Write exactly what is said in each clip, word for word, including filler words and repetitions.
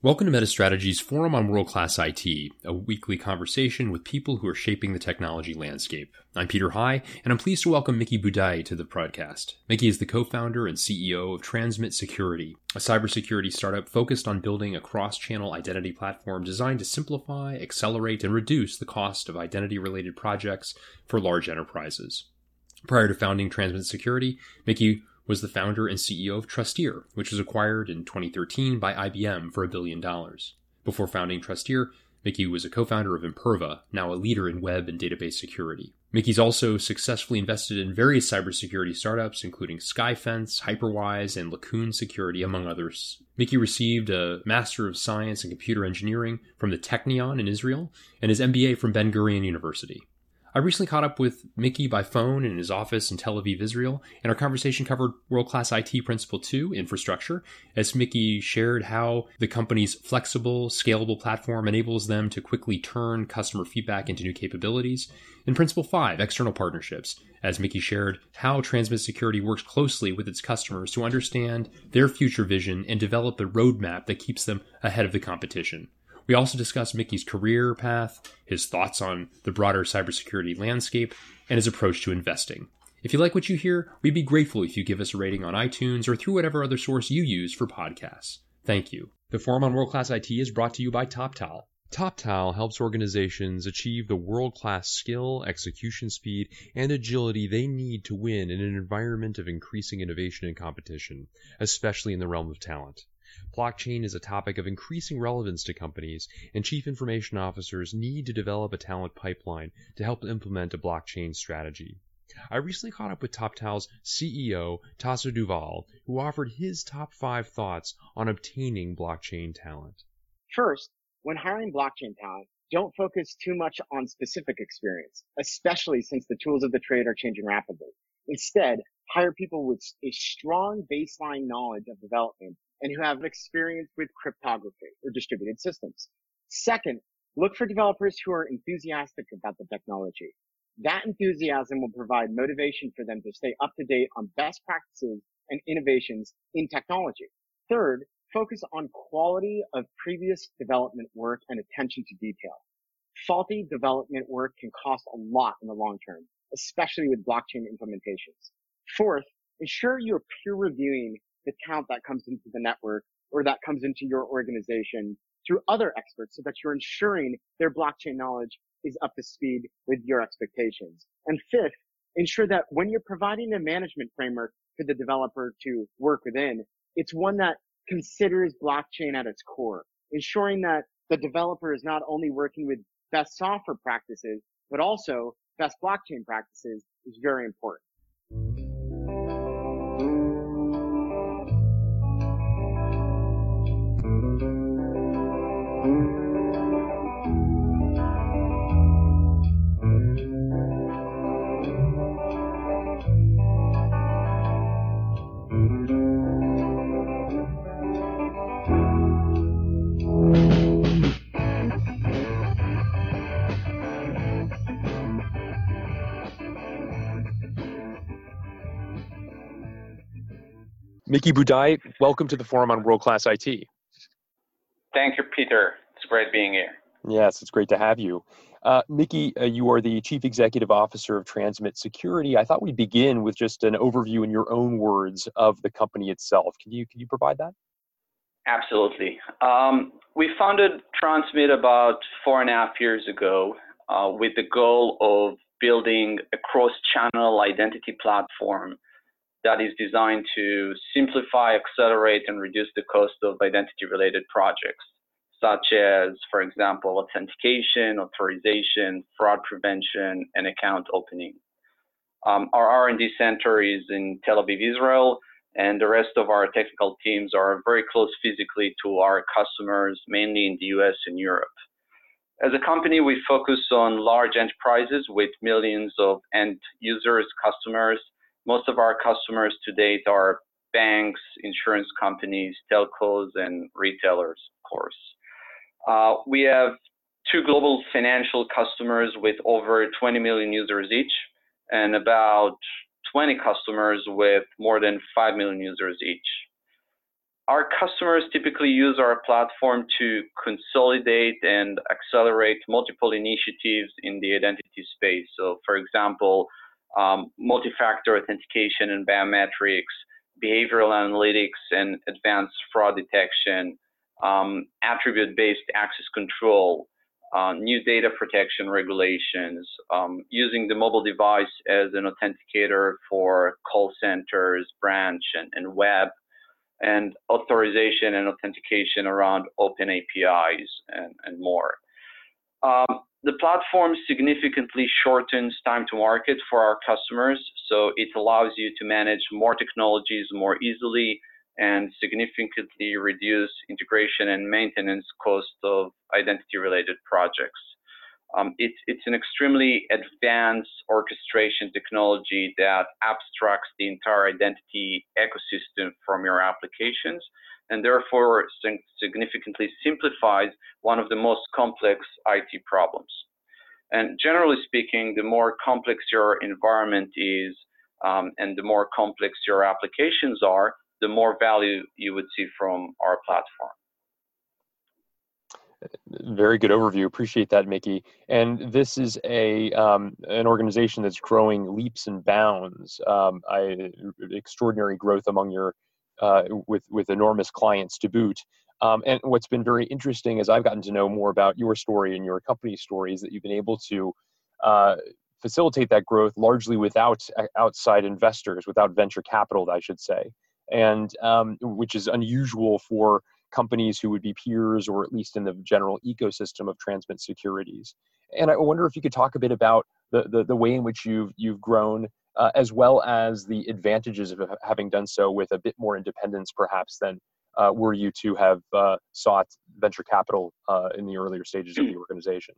Welcome to MetaStrategy's Forum on World-Class I T, a weekly conversation with people who are shaping the technology landscape. I'm Peter High, and I'm pleased to welcome Mickey Budai to the podcast. Mickey is the co-founder and C E O of Transmit Security, a cybersecurity startup focused on building a cross-channel identity platform designed to simplify, accelerate, and reduce the cost of identity-related projects for large enterprises. Prior to founding Transmit Security, Mickey was the founder and C E O of Trusteer, which was acquired in twenty thirteen by I B M for a billion dollars. Before founding Trusteer, Mickey was a co-founder of Imperva, now a leader in web and database security. Mickey's also successfully invested in various cybersecurity startups, including Skyfence, Hyperwise, and Lacoon Security, among others. Mickey received a Master of Science in Computer Engineering from the Technion in Israel and his M B A from Ben-Gurion University. I recently caught up with Mickey by phone in his office in Tel Aviv, Israel, and our conversation covered World-Class I T Principle two, infrastructure, as Mickey shared how the company's flexible, scalable platform enables them to quickly turn customer feedback into new capabilities, and Principle five, external partnerships, as Mickey shared how Transmit Security works closely with its customers to understand their future vision and develop a roadmap that keeps them ahead of the competition. We also discussed Mickey's career path, his thoughts on the broader cybersecurity landscape, and his approach to investing. If you like what you hear, we'd be grateful if you give us a rating on iTunes or through whatever other source you use for podcasts. Thank you. The Forum on World-Class I T is brought to you by TopTal. TopTal helps organizations achieve the world-class skill, execution speed, and agility they need to win in an environment of increasing innovation and competition, especially in the realm of talent. Blockchain is a topic of increasing relevance to companies, and chief information officers need to develop a talent pipeline to help implement a blockchain strategy. I recently caught up with TopTal's C E O, Tasso Duval, who offered his top five thoughts on obtaining blockchain talent. First, when hiring blockchain talent, don't focus too much on specific experience, especially since the tools of the trade are changing rapidly. Instead, hire people with a strong baseline knowledge of development and who have experience with cryptography or distributed systems. Second, look for developers who are enthusiastic about the technology. That enthusiasm will provide motivation for them to stay up to date on best practices and innovations in technology. Third, focus on quality of previous development work and attention to detail. Faulty development work can cost a lot in the long term, especially with blockchain implementations. Fourth, ensure you're peer reviewing the talent that comes into the network or that comes into your organization through other experts so that you're ensuring their blockchain knowledge is up to speed with your expectations. And fifth, ensure that when you're providing a management framework for the developer to work within, it's one that considers blockchain at its core, ensuring that the developer is not only working with best software practices, but also best blockchain practices is very important. Mickey Budai, welcome to the Forum on World-Class I T. Thank you, Peter. It's great being here. Yes, it's great to have you. Uh, Mickey, uh, you are the Chief Executive Officer of Transmit Security. I thought we'd begin with just an overview in your own words of the company itself. Can you, can you provide that? Absolutely. Um, we founded Transmit about four and a half years ago uh, with the goal of building a cross-channel identity platform that is designed to simplify, accelerate, and reduce the cost of identity-related projects, such as, for example, authentication, authorization, fraud prevention, and account opening. Um, our R and D center is in Tel Aviv, Israel, and the rest of our technical teams are very close physically to our customers, mainly in the U S and Europe. As a company, we focus on large enterprises with millions of end users, customers. Most of our customers to date are banks, insurance companies, telcos, and retailers, of course. Uh, we have two global financial customers with over twenty million users each, and about twenty customers with more than five million users each. our customers typically use our platform to consolidate and accelerate multiple initiatives in the identity space. So, for example, um, multi-factor authentication and biometrics, behavioral analytics and advanced fraud detection, um, attribute-based access control, uh, new data protection regulations, um, using the mobile device as an authenticator for call centers, branch, and, and web, and authorization and authentication around open A P Is and, and more. Um, the platform significantly shortens time to market for our customers, so it allows you to manage more technologies more easily and significantly reduce integration and maintenance cost of identity-related projects. Um, it, it's an extremely advanced orchestration technology that abstracts the entire identity ecosystem from your applications and therefore significantly simplifies one of the most complex I T problems. And generally speaking, the more complex your environment is um, and the more complex your applications are, the more value you would see from our platform. Very good overview. Appreciate that, Mickey. And this is a um, an organization that's growing leaps and bounds. Um, I, extraordinary growth among your uh, with with enormous clients to boot. Um, and what's been very interesting as I've gotten to know more about your story and your company's story is that you've been able to uh, facilitate that growth largely without outside investors, without venture capital, I should say, and um, which is unusual for companies who would be peers or at least in the general ecosystem of Transmit Securities. And I wonder if you could talk a bit about the, the, the way in which you've, you've grown, uh, as well as the advantages of having done so with a bit more independence perhaps than uh, were you to have uh, sought venture capital uh, in the earlier stages of the organization.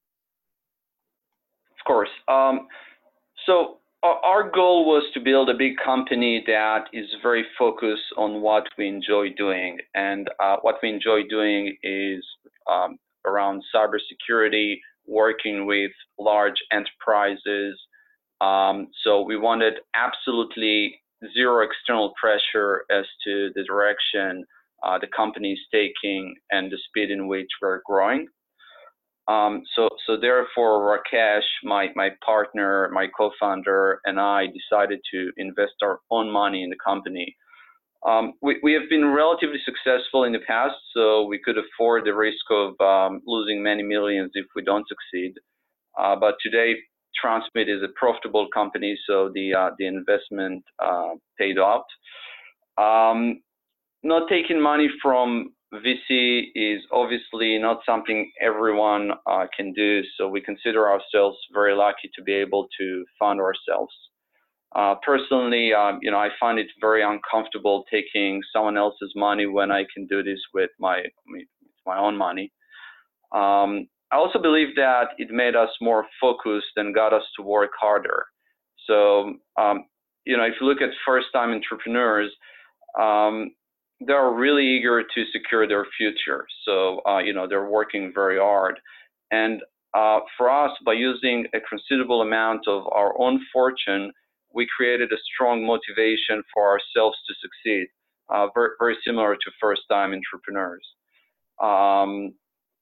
Of course. Um, so our goal was to build a big company that is very focused on what we enjoy doing. And uh, what we enjoy doing is um, around cybersecurity, working with large enterprises. Um, so we wanted absolutely zero external pressure as to the direction uh, the company is taking and the speed in which we're growing. Um, so, so therefore, Rakesh, my, my partner, my co-founder, and I decided to invest our own money in the company. Um, we, we have been relatively successful in the past, so we could afford the risk of um, losing many millions if we don't succeed. Uh, but today, Transmit is a profitable company, so the uh, the investment uh, paid off. Um, not taking money from V C is obviously not something everyone uh, can do, so we consider ourselves very lucky to be able to fund ourselves. Uh, personally, um, you know, I find it very uncomfortable taking someone else's money when I can do this with my my own money. Um, I also believe that it made us more focused and got us to work harder. So, um, you know, if you look at first-time entrepreneurs, um, they're really eager to secure their future. So, uh, you know, they're working very hard. And uh, for us, by using a considerable amount of our own fortune, we created a strong motivation for ourselves to succeed, uh, very, very similar to first-time entrepreneurs. Um,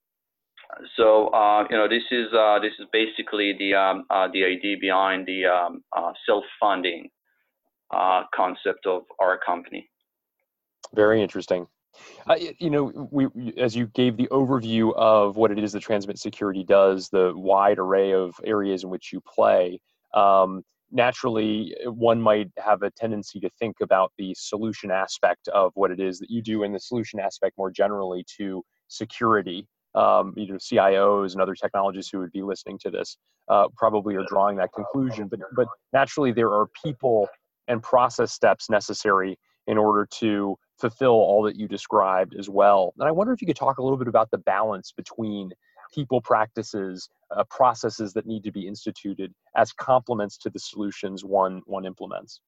so, uh, you know, this is uh, this is basically the um, uh, the idea behind the um, uh, self-funding uh, concept of our company. Very interesting. Uh, you know, we, as you gave the overview of what it is that Transmit Security does, the wide array of areas in which you play, um, naturally, one might have a tendency to think about the solution aspect of what it is that you do and the solution aspect more generally to security. Um, you know, C I Os and other technologists who would be listening to this uh, probably are drawing that conclusion. But, but naturally, there are people and process steps necessary in order to fulfill all that you described as well. And I wonder if you could talk a little bit about the balance between people practices, uh, processes that need to be instituted as complements to the solutions one one implements.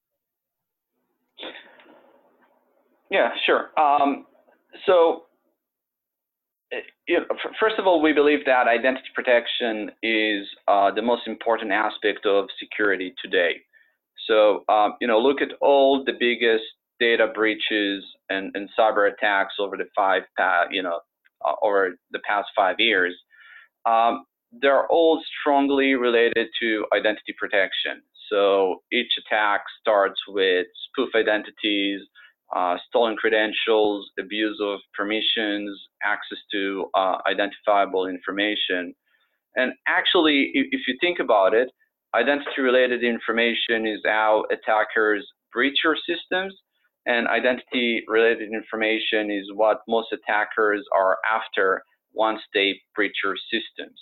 Yeah, sure. Um, so, you know, first of all, we believe that identity protection is uh, the most important aspect of security today. So, um, you know, look at all the biggest data breaches and, and cyber attacks over the five, you know, uh, over the past five years, um, they're all strongly related to identity protection. So each attack starts with spoof identities, uh, stolen credentials, abuse of permissions, access to uh, identifiable information. And actually, if, if you think about it, identity-related information is how attackers breach your systems, and identity-related information is what most attackers are after once they breach your systems.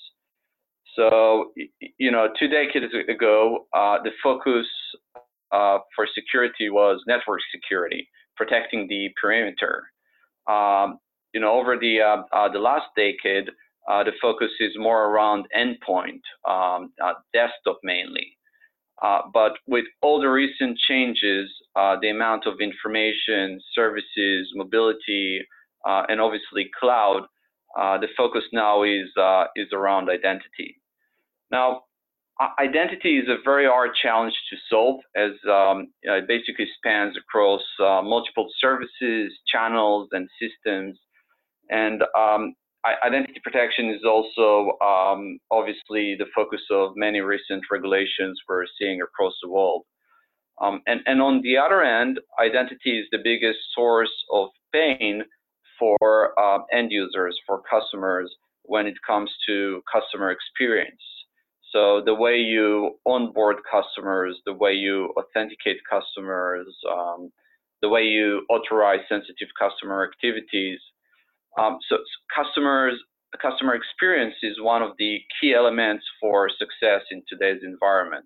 So, you know, two decades ago, uh, the focus uh, for security was network security, protecting the perimeter. Um, you know, over the uh, uh, the last decade, uh, the focus is more around endpoint, um, uh, desktop mainly. Uh, but with all the recent changes, uh, the amount of information, services, mobility, uh, and obviously cloud, uh, the focus now is uh, is around identity. Now, identity is a very hard challenge to solve, as um, it basically spans across uh, multiple services, channels, and systems. And um, identity protection is also um, obviously the focus of many recent regulations we're seeing across the world. Um, and, and on the other end, identity is the biggest source of pain for uh, end users, for customers, when it comes to customer experience. So the way you onboard customers, the way you authenticate customers, um, the way you authorize sensitive customer activities. Um, so, so customers, customer experience is one of the key elements for success in today's environment.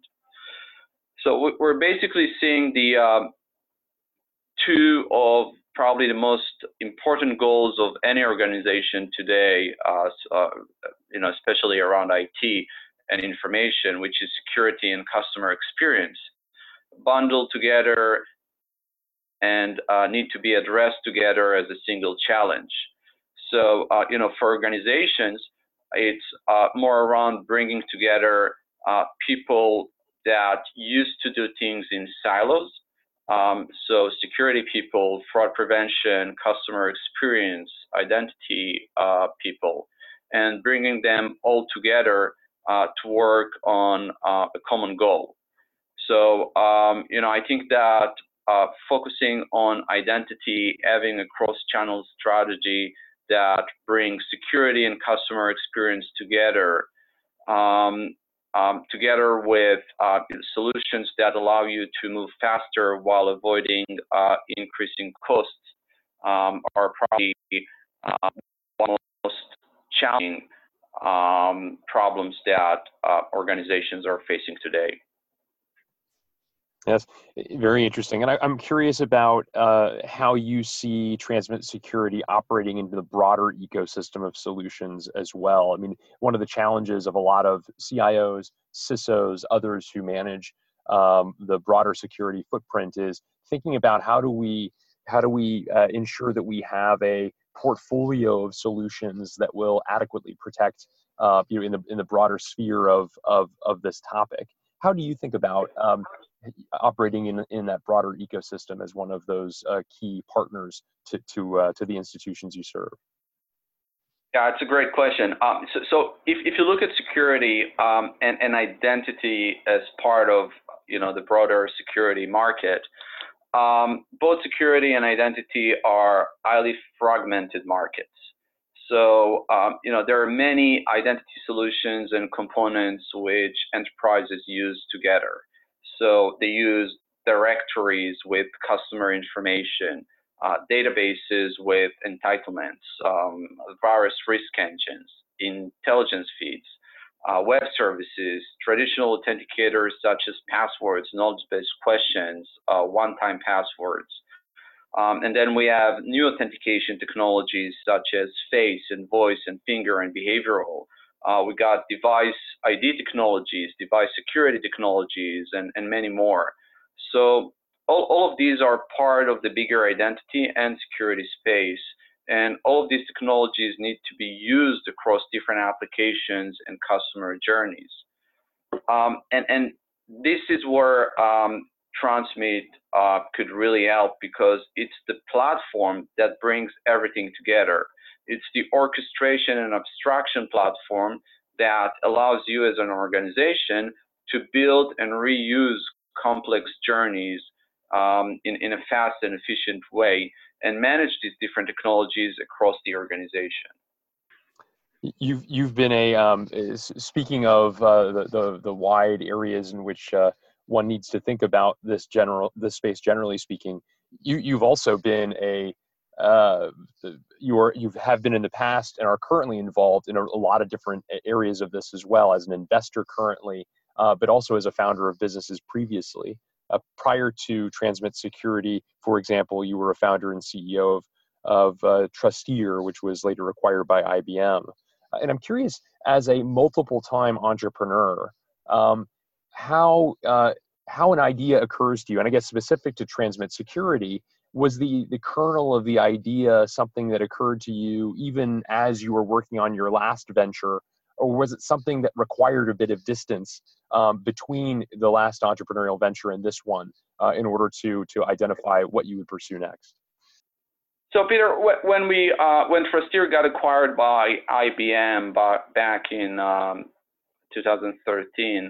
So we're basically seeing the uh, two of probably the most important goals of any organization today, uh, uh, you know, especially around I T and information, which is security and customer experience, bundled together and uh, need to be addressed together as a single challenge. So, uh, you know, for organizations, it's uh, more around bringing together uh, people that used to do things in silos. Um, so security people, fraud prevention, customer experience, identity uh, people, and bringing them all together uh, to work on uh, a common goal. So, um, you know, I think that uh, focusing on identity, having a cross-channel strategy that brings security and customer experience together, um, um, together with uh, solutions that allow you to move faster while avoiding uh, increasing costs, um, are probably uh, one of the most challenging um, problems that uh, organizations are facing today. Yes, very interesting. And I, I'm curious about uh, how you see Transmit Security operating into the broader ecosystem of solutions as well. I mean, one of the challenges of a lot of C I Os, C I S Os, others who manage um, the broader security footprint is thinking about how do we how do we uh, ensure that we have a portfolio of solutions that will adequately protect uh, you know in the in the broader sphere of of of this topic. How do you think about um, operating in in that broader ecosystem as one of those uh, key partners to to uh, to the institutions you serve? Yeah, it's a great question. Um, so, so if if you look at security um, and and identity as part of you know the broader security market, um, both security and identity are highly fragmented markets. So, um, you know, there are many identity solutions and components which enterprises use together. So they use directories with customer information, uh, databases with entitlements, um, virus risk engines, intelligence feeds, uh, web services, traditional authenticators such as passwords, knowledge-based questions, uh, one-time passwords. Um, and then we have new authentication technologies such as face and voice and finger and behavioral. Uh, we got device I D technologies, device security technologies, and, and many more. So all, all of these are part of the bigger identity and security space. And all of these technologies need to be used across different applications and customer journeys. Um, and, and this is where um, Transmit uh, could really help, because it's the platform that brings everything together. It's the orchestration and abstraction platform that allows you as an organization to build and reuse complex journeys um, in, in a fast and efficient way, and manage these different technologies across the organization. You've you've been a um, speaking of uh, the, the the wide areas in which uh, one needs to think about this general this space generally speaking. You you've also been a uh, you are you have been in the past and are currently involved in a, a lot of different areas of this as well, as an investor currently, uh, but also as a founder of businesses previously. Uh, prior to Transmit Security, for example, you were a founder and C E O of of uh, Trusteer, which was later acquired by I B M. And I'm curious, as a multiple-time entrepreneur, um, how uh, how an idea occurs to you, and I guess specific to Transmit Security, was the the kernel of the idea something that occurred to you even as you were working on your last venture, or was it something that required a bit of distance um, between the last entrepreneurial venture and this one uh, in order to to identify what you would pursue next? So Peter, when we uh, when Trusteer got acquired by I B M back in um, two thousand thirteen,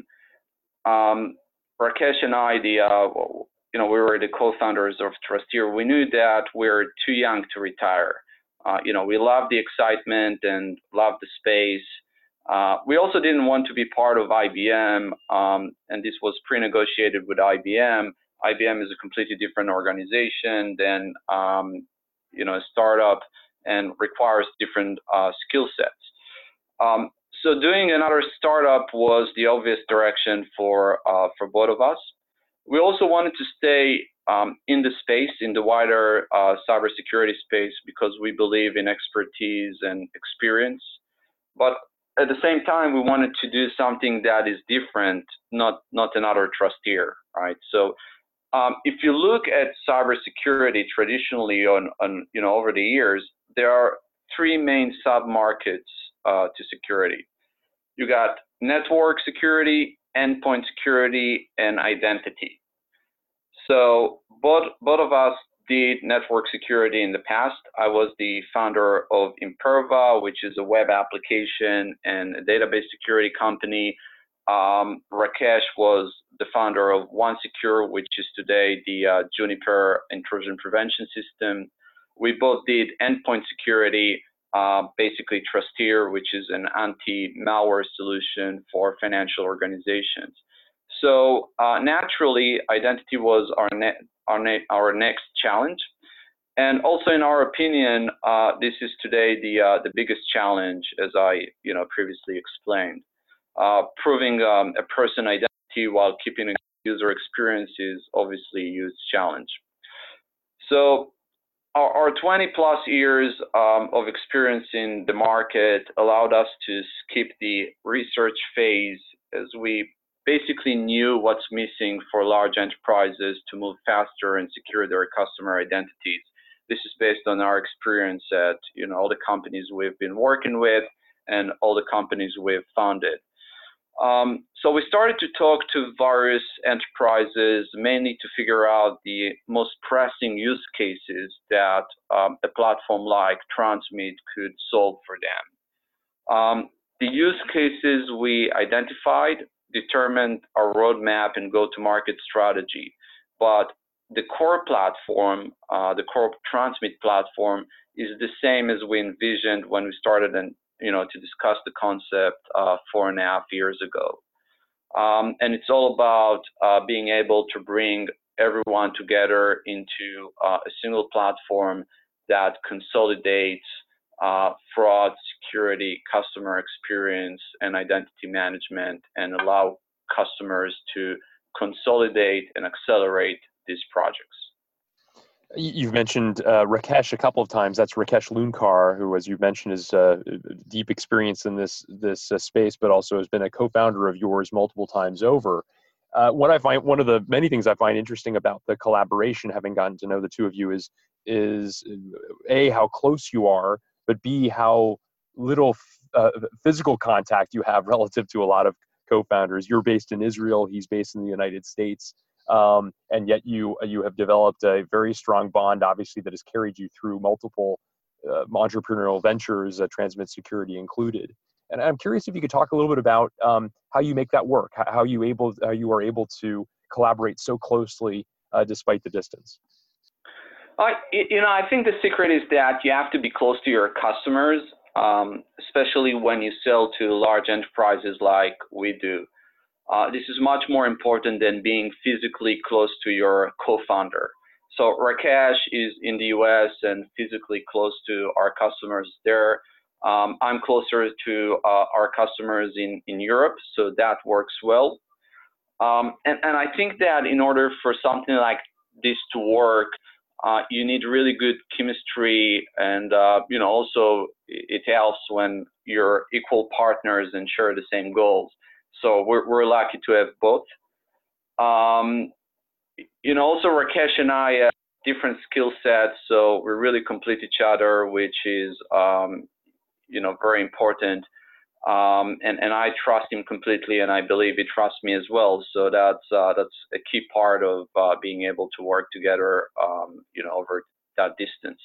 um, Rakesh and I, the uh, you know, we were the co-founders of Trusteer. We knew that we we're too young to retire. Uh, you know, we loved the excitement and loved the space. Uh, we also didn't want to be part of I B M, um, and this was pre-negotiated with I B M. I B M is a completely different organization than um, you know, a startup, and requires different uh, skill sets. Um, so doing another startup was the obvious direction for uh, for both of us. We also wanted to stay um, in the space, in the wider uh, cybersecurity space, because we believe in expertise and experience. But at the same time, we wanted to do something that is different, not not another Trusteer, right? So Um, if you look at cybersecurity traditionally on, on, you know, over the years, there are three main sub-markets uh, to security. You got network security, endpoint security, and identity. So both, both of us did network security in the past. I was the founder of Imperva, which is a web application and a database security company. Um, Rakesh was the founder of OneSecure, which is today the uh, Juniper intrusion prevention system. We both did endpoint security, uh, basically Trusteer, which is an anti-malware solution for financial organizations. So uh, naturally, identity was our, ne- our, ne- our next challenge. And also, in our opinion, uh, this is today the uh, the biggest challenge, as I you know previously explained. Uh, proving um, a person identity while keeping a user experience is obviously a huge challenge. So our, our twenty plus years um, of experience in the market allowed us to skip the research phase, as we basically knew what's missing for large enterprises to move faster and secure their customer identities. This is based on our experience at you know all the companies we've been working with and all the companies we've founded. Um, so we started to talk to various enterprises, mainly to figure out the most pressing use cases that um, a platform like Transmit could solve for them. Um, the use cases we identified determined our roadmap and go-to-market strategy, but the core platform, uh, the core Transmit platform, is the same as we envisioned when we started and you know, to discuss the concept uh, four and a half years ago. Um, and it's all about uh, being able to bring everyone together into uh, a single platform that consolidates uh, fraud, security, customer experience, and identity management, and allow customers to consolidate and accelerate these projects. You've mentioned uh, Rakesh a couple of times. That's Rakesh Lunkar, who, as you mentioned, is uh, deep experience in this this uh, space, but also has been a co-founder of yours multiple times over. Uh, what I find, one of the many things I find interesting about the collaboration, having gotten to know the two of you, is is A, how close you are, but B, how little uh, physical contact you have relative to a lot of co-founders. You're based in Israel, he's based in the United States. Um, and yet you you have developed a very strong bond, obviously, that has carried you through multiple uh, entrepreneurial ventures, uh, Transmit Security included. And I'm curious if you could talk a little bit about um, how you make that work, how you able how you are able to collaborate so closely uh, despite the distance. I, you know, I think the secret is that you have to be close to your customers, um, especially when you sell to large enterprises like we do. Uh, this is much more important than being physically close to your co-founder. So Rakesh is in the U S and physically close to our customers there. Um, I'm closer to uh, our customers in, in Europe, so that works well. Um, and, and I think that in order for something like this to work, uh, you need really good chemistry, and uh, you know, also it helps when you're equal partners and share the same goals. So we're we're lucky to have both. Um, you know, also Rakesh and I have different skill sets, so we really complete each other, which is um, you know, very important. Um, and, and I trust him completely, and I believe he trusts me as well. So that's uh, that's a key part of uh, being able to work together, um, you know, over that distance.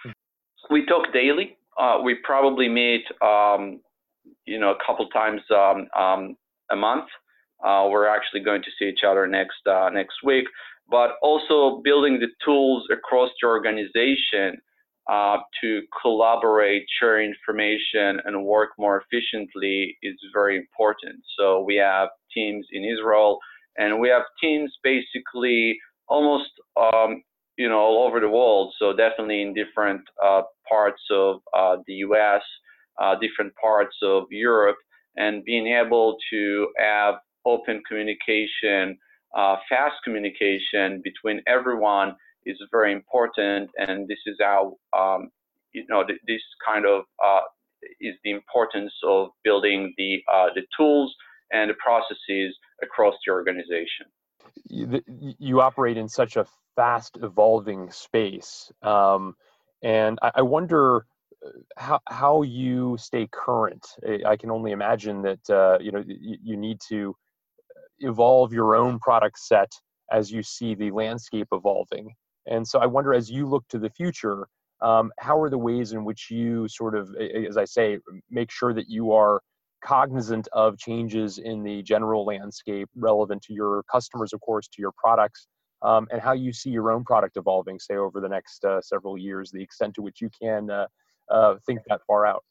We talk daily. Uh, we probably meet, um, you know, a couple times um, um, a month. Uh, we're actually going to see each other next uh, next week. But also building the tools across the organization Uh, to collaborate, share information, and work more efficiently is very important. So we have teams in Israel, and we have teams basically almost, um, you know, all over the world. So definitely in different uh, parts of uh, the U S, uh, different parts of Europe, and being able to have open communication, uh, fast communication between everyone is very important, and this is how um, you know th this kind of uh, is the importance of building the uh, the tools and the processes across the organization. You, you operate in such a fast evolving space, um, and I, I wonder how how you stay current. I can only imagine that uh, you know you, you need to evolve your own product set as you see the landscape evolving. And so I wonder, as you look to the future, um, how are the ways in which you sort of, as I say, make sure that you are cognizant of changes in the general landscape relevant to your customers, of course, to your products, um, and how you see your own product evolving, say, over the next uh, several years, the extent to which you can uh, uh, think that far out?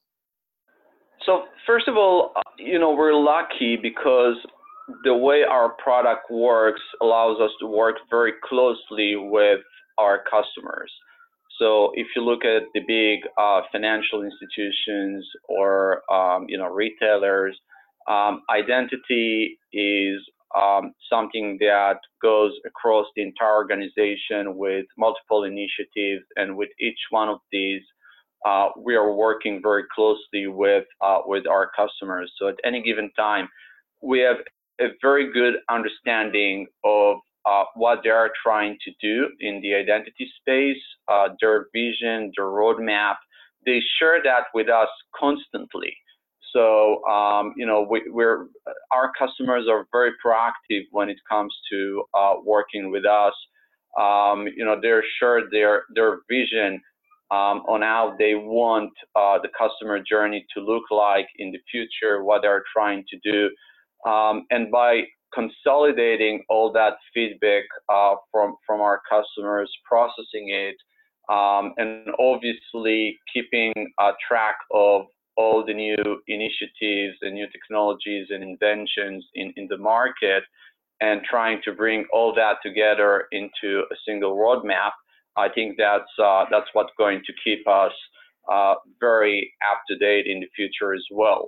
So first of all, you know, we're lucky because the way our product works allows us to work very closely with our customers. So if you look at the big uh, financial institutions or um, you know, retailers, um, identity is um, something that goes across the entire organization with multiple initiatives, and with each one of these, uh, we are working very closely with uh, with our customers. So at any given time, we have a very good understanding of uh, what they are trying to do in the identity space, uh, their vision, their roadmap. They share that with us constantly. So, um, you know, we, we're, our customers are very proactive when it comes to uh, working with us. Um, you know, they're shared their, their vision um, on how they want uh, the customer journey to look like in the future, what they're trying to do. Um, and by consolidating all that feedback uh, from from our customers, processing it, um, and obviously keeping uh, track of all the new initiatives and new technologies and inventions in, in the market, and trying to bring all that together into a single roadmap, I think that's uh, that's what's going to keep us uh, very up to date in the future as well.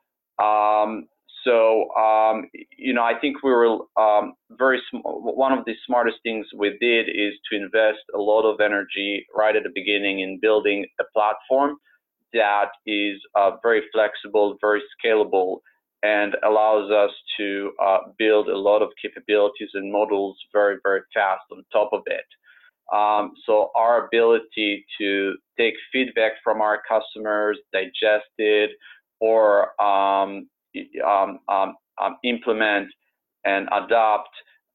Um, So, um, you know, I think we were um, very, one of the smartest things we did is to invest a lot of energy right at the beginning in building a platform that is uh, very flexible, very scalable, and allows us to uh, build a lot of capabilities and models very, very fast on top of it. Um, so our ability to take feedback from our customers, digest it, or um, Um, um, um, implement and adopt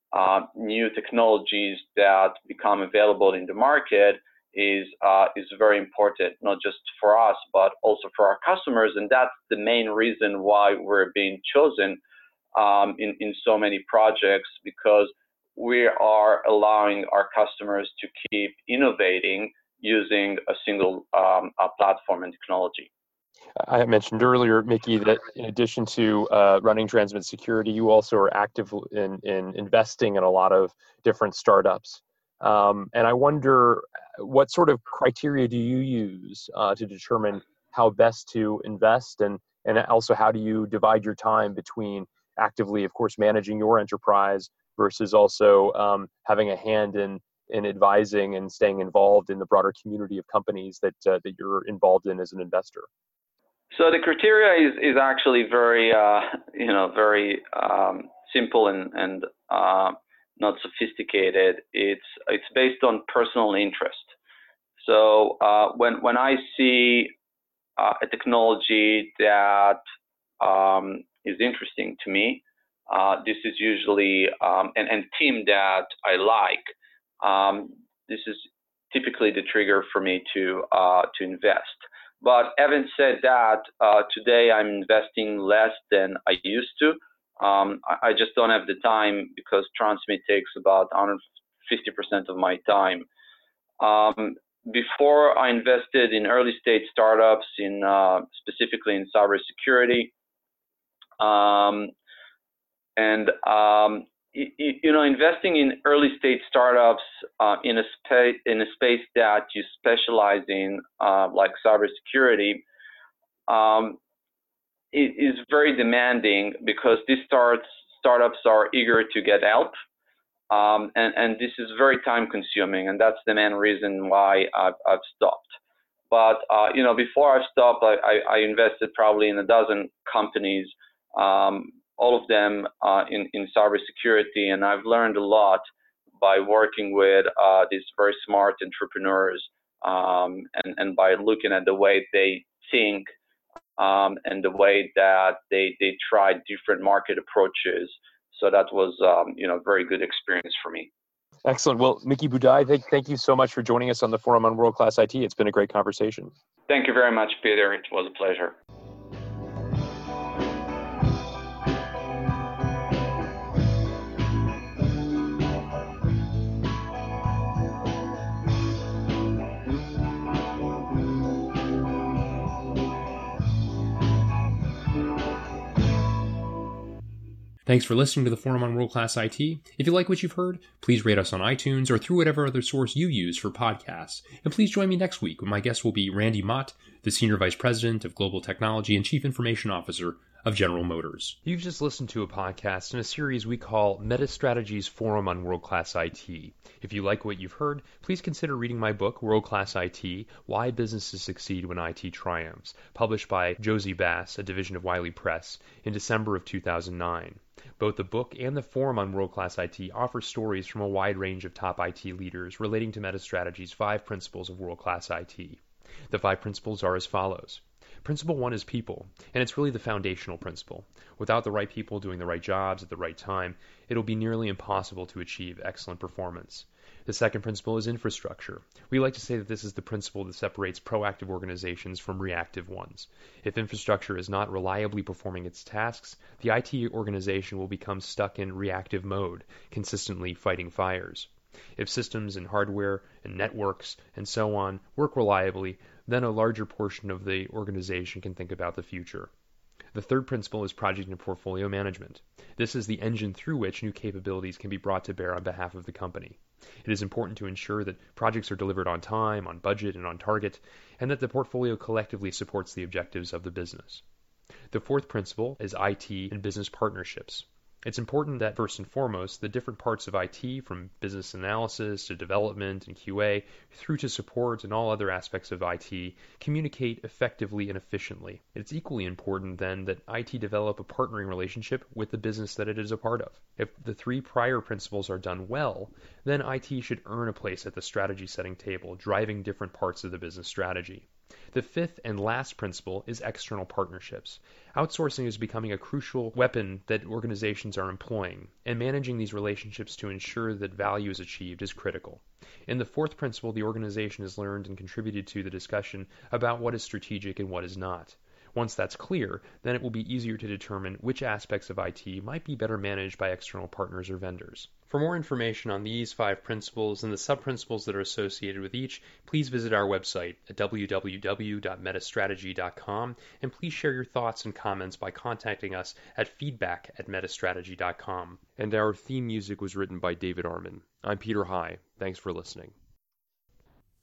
uh, new technologies that become available in the market is uh, is very important, not just for us, but also for our customers. And that's the main reason why we're being chosen um, in, in so many projects, because we are allowing our customers to keep innovating using a single um, a platform and technology. I mentioned earlier, Mickey, that in addition to uh, running Transmit Security, you also are active in, in investing in a lot of different startups. Um, and I wonder, what sort of criteria do you use uh, to determine how best to invest, and, and also how do you divide your time between actively, of course, managing your enterprise versus also um, having a hand in, in advising and staying involved in the broader community of companies that, uh, that you're involved in as an investor? So the criteria is, is actually very, uh, you know, very um, simple and, and uh, not sophisticated. It's it's based on personal interest. So uh, when when I see uh, a technology that um, is interesting to me, uh, this is usually um, and and team that I like. Um, this is typically the trigger for me to uh, to invest. But having said that, uh, today I'm investing less than I used to. Um, I, I just don't have the time, because Transmit takes about one hundred fifty percent of my time. Um, before, I invested in early stage startups, in uh, specifically in cybersecurity, um, and um, you, you know, investing in early stage startups uh, in a space in a space that you specialize in, uh, like cybersecurity, um, it is very demanding, because these starts startups are eager to get help, um, and and this is very time consuming, and that's the main reason why I've, I've stopped. But uh, you know, before I stopped, I, I, I invested probably in a dozen companies. Um, all of them uh, in, in cybersecurity, and I've learned a lot by working with uh, these very smart entrepreneurs, um, and, and by looking at the way they think, um, and the way that they, they try different market approaches. So that was um, you know, a very good experience for me. Excellent. Well, Mickey Budai, thank, thank you so much for joining us on the Forum on World Class I T. It's been a great conversation. Thank you very much, Peter. It was a pleasure. Thanks for listening to the Forum on World Class I T. If you like what you've heard, please rate us on iTunes or through whatever other source you use for podcasts. And please join me next week when my guest will be Randy Mott, the Senior Vice President of Global Technology and Chief Information Officer of General Motors. You've just listened to a podcast in a series we call MetaStrategy's Forum on World Class I T. If you like what you've heard, please consider reading my book, World Class I T, Why Businesses Succeed When I T Triumphs, published by Josie Bass, a division of Wiley Press, in December of two thousand nine. Both the book and the Forum on World Class I T offer stories from a wide range of top I T leaders relating to MetaStrategy's five principles of World Class I T. The five principles are as follows. Principle one is people, and it's really the foundational principle. Without the right people doing the right jobs at the right time, it'll be nearly impossible to achieve excellent performance. The second principle is infrastructure. We like to say that this is the principle that separates proactive organizations from reactive ones. If infrastructure is not reliably performing its tasks, the I T organization will become stuck in reactive mode, consistently fighting fires. If systems and hardware and networks and so on work reliably, then a larger portion of the organization can think about the future. The third principle is project and portfolio management. This is the engine through which new capabilities can be brought to bear on behalf of the company. It is important to ensure that projects are delivered on time, on budget, and on target, and that the portfolio collectively supports the objectives of the business. The fourth principle is I T and business partnerships. It's important that, first and foremost, the different parts of I T, from business analysis to development and Q A, through to support and all other aspects of I T, communicate effectively and efficiently. It's equally important, then, that I T develop a partnering relationship with the business that it is a part of. If the three prior principles are done well, then I T should earn a place at the strategy setting table, driving different parts of the business strategy. The fifth and last principle is external partnerships. Outsourcing is becoming a crucial weapon that organizations are employing, and managing these relationships to ensure that value is achieved is critical. In the fourth principle, the organization has learned and contributed to the discussion about what is strategic and what is not. Once that's clear, then it will be easier to determine which aspects of I T might be better managed by external partners or vendors. For more information on these five principles and the sub-principles that are associated with each, please visit our website at w w w dot metastrategy dot com, and please share your thoughts and comments by contacting us at feedback at metastrategy dot com. And our theme music was written by David Arman. I'm Peter High. Thanks for listening.